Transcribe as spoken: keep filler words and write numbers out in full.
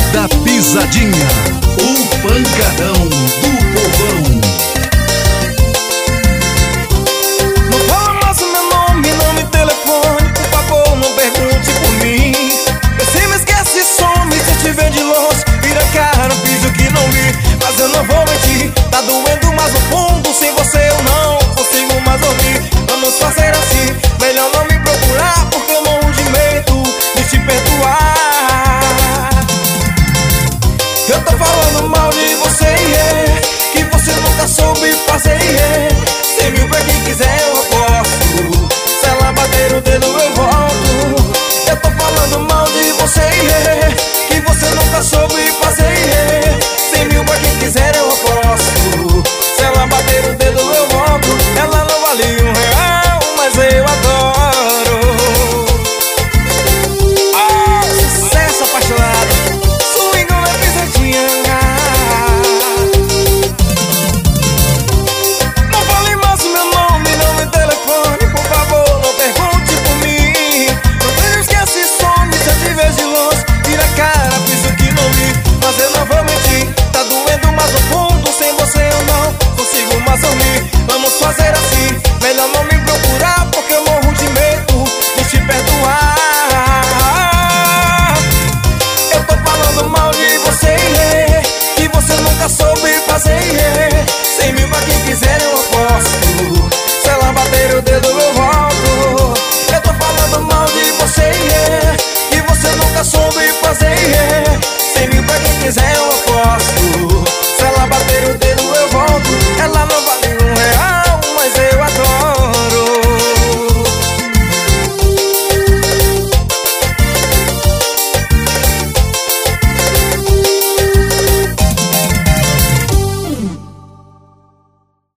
da Pisadinha, o pancadão do povão. Não fala mais o meu nome, não me telefone, por favor, não pergunte por mim. Se me esquece, some, se eu te ver de longe, vira a cara, finge que não vi. Mas eu não vou mentir, tá doendo mais no fundo, sem você eu não consigo mais dormir. Vamos fazer assim, melhor não me procurar, porque eu morro de medo de te perdoar. Eu tô falando mal de você, yeah, que você nunca soube fazer, yeah. Cem mil pra quem quiser eu aposto, se ela bater o dedo